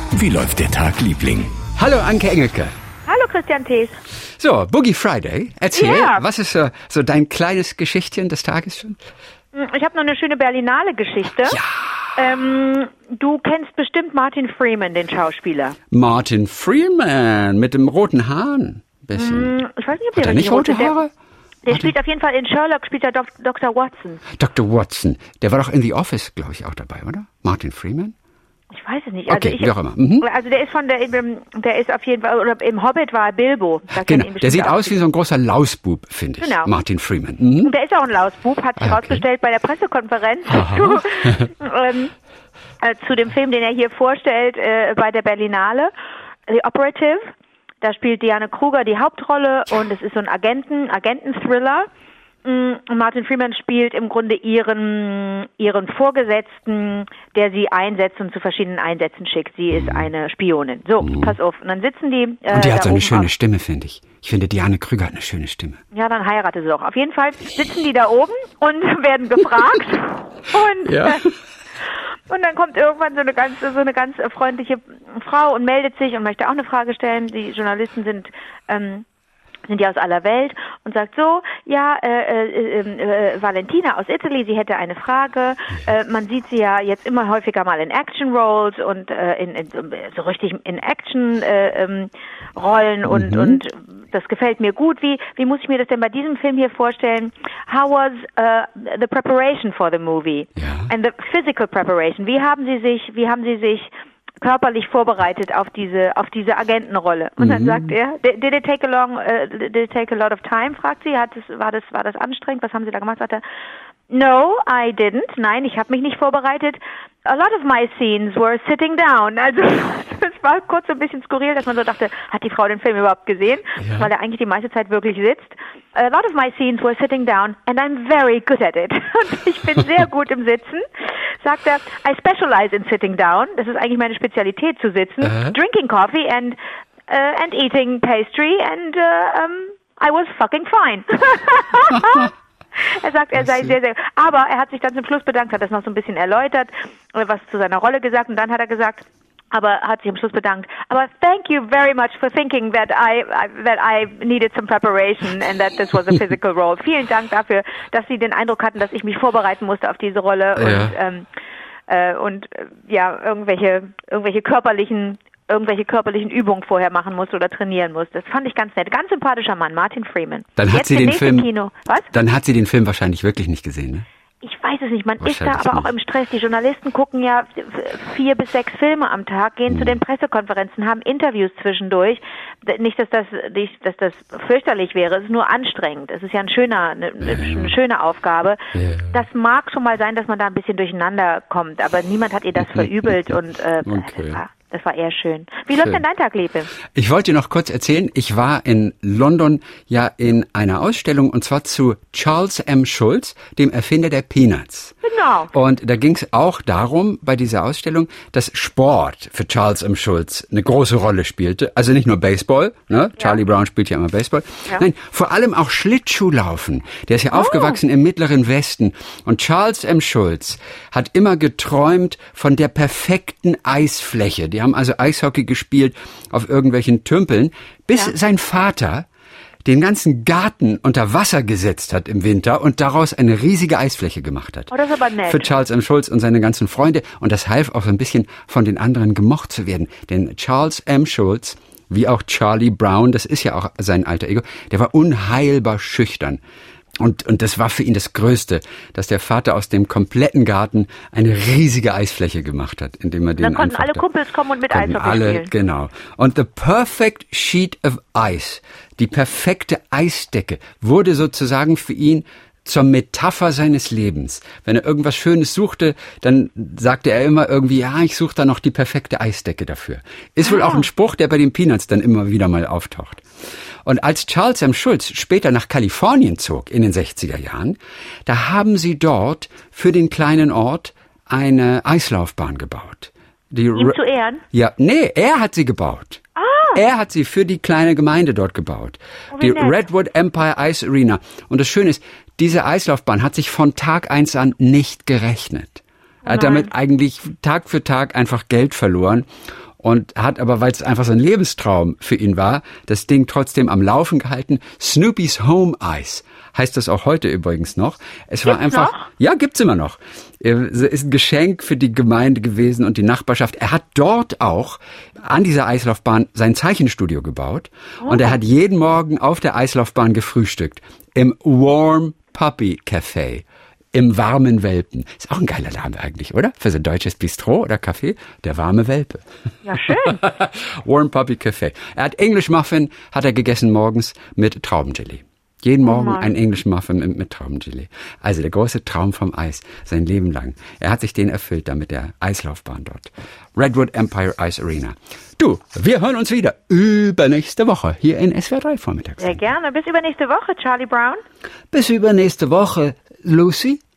Wie läuft der Tag, Liebling? Hallo Anke Engelke. Hallo Christian Thees. So, Boogie Friday. Erzähl, Ja. was ist so dein kleines Geschichtchen des Tages schon? Ich habe noch eine schöne Berlinale-Geschichte. Ja. Du kennst bestimmt Martin Freeman, den Schauspieler. Martin Freeman mit dem roten Haaren. Bisschen. Ich weiß nicht, ob Hat er nicht rote Haare? Der spielt auf jeden Fall in Sherlock, spielt er Dr. Watson. Dr. Watson. Der war doch in The Office, glaube ich, auch dabei, oder? Martin Freeman? Ich weiß es nicht. Okay, wie auch immer. Mhm. Also der ist der ist auf jeden Fall, oder im Hobbit war er Bilbo. Da kennt Genau, ihn der bestimmt sieht auch aus wie so ein großer Lausbub, finde ich. Genau. Martin Freeman. Mhm. Und der ist auch ein Lausbub, hat sich Okay. herausgestellt bei der Pressekonferenz zu dem Film, den er hier vorstellt bei der Berlinale, The Operative. Da spielt Diane Kruger die Hauptrolle und es ist so ein Agenten-Thriller. Und Martin Freeman spielt im Grunde ihren Vorgesetzten, der sie einsetzt und zu verschiedenen Einsätzen schickt. Sie ist eine Spionin. So, pass auf. Und dann sitzen die. Und die hat so eine schöne auf. Stimme, finde ich. Ich finde, Diane Krüger hat eine schöne Stimme. Ja, dann heirate sie doch. Auf jeden Fall sitzen die da oben und werden gefragt. Und, Ja. und dann kommt irgendwann so eine ganz freundliche Frau und meldet sich und möchte auch eine Frage stellen. Die Journalisten sind ja aus aller Welt und sagt so, ja, Valentina aus Italy, sie hätte eine Frage. Man sieht sie ja jetzt immer häufiger mal in Action Roles und so richtig in Action Rollen und das gefällt mir gut. Wie muss ich mir das denn bei diesem Film hier vorstellen? How was the preparation for the movie? Ja. And the physical preparation? Wie haben Sie sich körperlich vorbereitet auf diese Agentenrolle? Und dann sagt er, did it take a lot of time? Fragt sie, war das anstrengend? Was haben Sie da gemacht? Sagt er, no, I didn't. Nein, ich habe mich nicht vorbereitet. A lot of my scenes were sitting down. Also es war kurz so ein bisschen skurril, dass man so dachte, hat die Frau den Film überhaupt gesehen? Ja. Weil er eigentlich die meiste Zeit wirklich sitzt. A lot of my scenes were sitting down and I'm very good at it. Und ich bin sehr gut im Sitzen. Sagt er, I specialize in sitting down. Das ist eigentlich meine Spezialität, zu sitzen. Drinking coffee and eating pastry and I was fucking fine. Er sagt, er sei sehr, sehr... Aber er hat sich dann zum Schluss bedankt, hat das noch so ein bisschen erläutert, was zu seiner Rolle gesagt. Und dann hat er gesagt, hat sich am Schluss bedankt. Aber thank you very much for thinking that I needed some preparation and that this was a physical role. Vielen Dank dafür, dass Sie den Eindruck hatten, dass ich mich vorbereiten musste auf diese Rolle und irgendwelche körperlichen Übungen vorher machen musste oder trainieren musste. Das fand ich ganz nett. Ganz sympathischer Mann, Martin Freeman. Dann hat sie den Film. Im Kino. Was? Dann hat sie den Film wahrscheinlich wirklich nicht gesehen, ne? Ich weiß es nicht. Man ist da Wahrscheinlich aber auch nicht. im Stress. Die Journalisten gucken ja 4 bis 6 Filme am Tag, gehen zu den Pressekonferenzen, haben Interviews zwischendurch. Nicht, dass das fürchterlich wäre. Es ist nur anstrengend. Es ist ja eine schöne Aufgabe. Ja. Das mag schon mal sein, dass man da ein bisschen durcheinander kommt, aber niemand hat ihr das verübelt und Okay. das war eher schön. Wie läuft denn dein Tag, Liebe? Ich wollte dir noch kurz erzählen, ich war in London ja in einer Ausstellung und zwar zu Charles M. Schulz, dem Erfinder der Peanuts. Genau. Und da ging es auch darum, bei dieser Ausstellung, dass Sport für Charles M. Schulz eine große Rolle spielte. Also nicht nur Baseball, ne? Charlie Brown spielt ja immer Baseball. Ja. Nein, vor allem auch Schlittschuhlaufen. Der ist ja aufgewachsen im Mittleren Westen. Und Charles M. Schulz hat immer geträumt von der perfekten Eisfläche. Die haben also Eishockey gespielt auf irgendwelchen Tümpeln, bis sein Vater den ganzen Garten unter Wasser gesetzt hat im Winter und daraus eine riesige Eisfläche gemacht hat. Oh, das ist aber nett. Für Charles M. Schulz und seine ganzen Freunde. Und das half auch so ein bisschen von den anderen gemocht zu werden. Denn Charles M. Schulz, wie auch Charlie Brown, das ist ja auch sein alter Ego, der war unheilbar schüchtern. Und das war für ihn das Größte, dass der Vater aus dem kompletten Garten eine riesige Eisfläche gemacht hat, indem er den Dann konnten einfach alle Kumpels kommen und mit konnten Eishockey alle, spielen. genau. Und the perfect sheet of ice, die perfekte Eisdecke, wurde sozusagen für ihn zur Metapher seines Lebens. Wenn er irgendwas Schönes suchte, dann sagte er immer irgendwie, ja, ich suche da noch die perfekte Eisdecke dafür. Ist wohl auch ein Spruch, der bei den Peanuts dann immer wieder mal auftaucht. Und als Charles M. Schulz später nach Kalifornien zog in den 60er Jahren, da haben sie dort für den kleinen Ort eine Eislaufbahn gebaut. Ihm zu Ehren? Ja, nee, er hat sie gebaut. Er hat sie für die kleine Gemeinde dort gebaut. Die nett. Redwood Empire Ice Arena. Und das Schöne ist, diese Eislaufbahn hat sich von Tag 1 an nicht gerechnet. Er hat damit eigentlich Tag für Tag einfach Geld verloren. und hat aber, weil es einfach so ein Lebenstraum für ihn war, das Ding trotzdem am Laufen gehalten. Snoopy's Home Ice heißt das auch heute übrigens noch. Es war einfach, ja, gibt's immer noch. Es ist ein Geschenk für die Gemeinde gewesen und die Nachbarschaft. Er hat dort auch an dieser Eislaufbahn sein Zeichenstudio gebaut und er hat jeden Morgen auf der Eislaufbahn gefrühstückt im Warm Puppy Café. Im warmen Welpen. Ist auch ein geiler Name eigentlich, oder? Für so ein deutsches Bistro oder Café. Der warme Welpe. Ja, schön. Warm Puppy Café. Er hat English Muffin, hat er gegessen morgens mit Traubengelee. Jeden Morgen ein English Muffin mit Traubengelee. Also der große Traum vom Eis, sein Leben lang. Er hat sich den erfüllt da mit der Eislaufbahn dort. Redwood Empire Ice Arena. Du, wir hören uns wieder übernächste Woche hier in SWR 3 vormittags. Sehr gerne. Bis übernächste Woche, Charlie Brown. Bis übernächste Woche, Lucy.